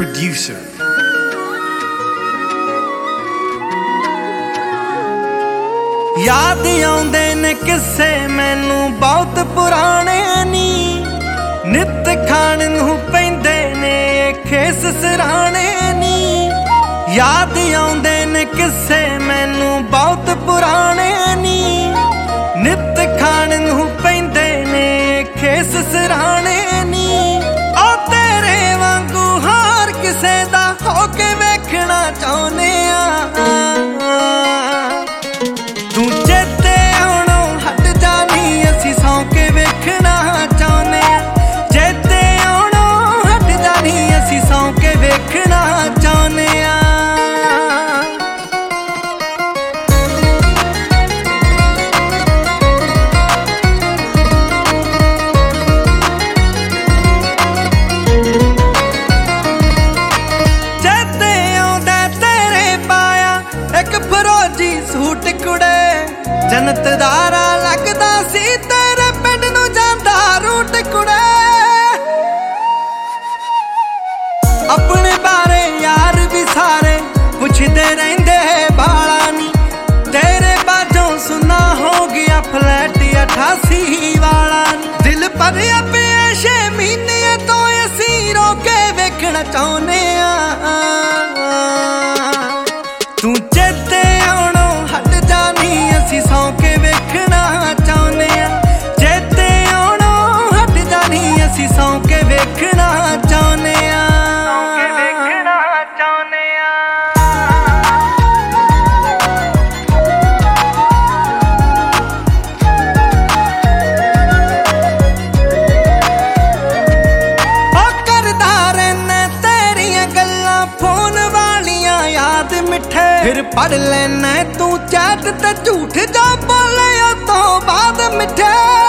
producer. याद आउंदे ने किस्से मैनू बहुत पुराने नी, नित खाण नूं पैंदे ने खेस सराणे नी। याद आउंदे ने किस्से मैनू बहुत पुराने नी, नित खाण नूं पैंदे ने खेस सराणे नी। ओ तेरे वांगू हार किसे दा होके वेखना चाहुंदे आ, तू चेते आउणों हट जानी असीं सौ के वेखना चाहुंदे आ। चेते आउणों हट जानी असीं सौ के वेखना चाहुंदे आ। चेते आउंदा तेरे पाया एक फरोजी सूट कुड़े, जन्नत दारा लगदा सी तेरे पिंड नूं जांदा रूट कुड़े। अपने बारे यार भी सारे पुछदे रहिंदे बाला नी, तेरे बाजों सुना हो गया फ्लैट 88 वाला नी। दिल भरिया पिया 6 महीने तो असीं रोके वेखना चाहुंदे आ। तू चेते आउणों हट जानी असीं सौ के वेखना चाहुंदे आ। चेते आउणों हट जानी असीं सौ के वेखना चाहुंदे आ। फिर पढ़ लेना तू चैट ते झूठ जा बोले तो बाद मिठे।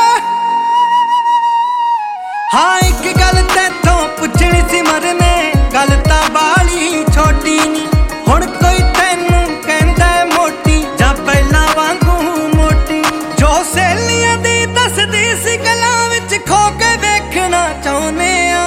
हाँ एक गल तेथों पुछनी सी मरने, गल तां बाली छोटी नी। हुण कोई तैनू कहंदा मोटी जां पहलां वांगू मोटी, जो सहेलियां दी दसदी सी गल्लां विच खो के वेखना चाहुंदे आ।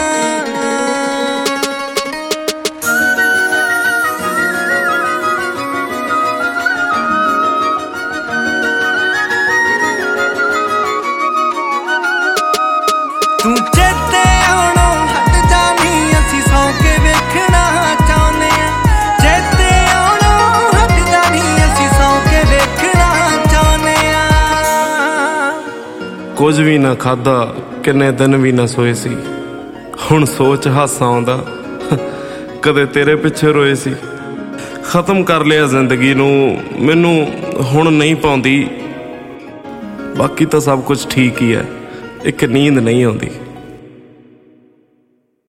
तू चेते आउणों हट जानी असीं सौ के वेखना चाहुंदे आ। चेते आउणों हट जानी असीं सौ के वेखना चाहुंदे आ। कुछ भी ना खादा किन्ने दिन भी ना सोए सी, हुण सोच हासा आउंदा कदे तेरे पिछे रोए सी। खत्म कर लिया जिंदगी नूं मैनू हुण नहीं पाउंदी, बाकी तो सब कुछ ठीक ही है, एक नींद नहीं आउंदी।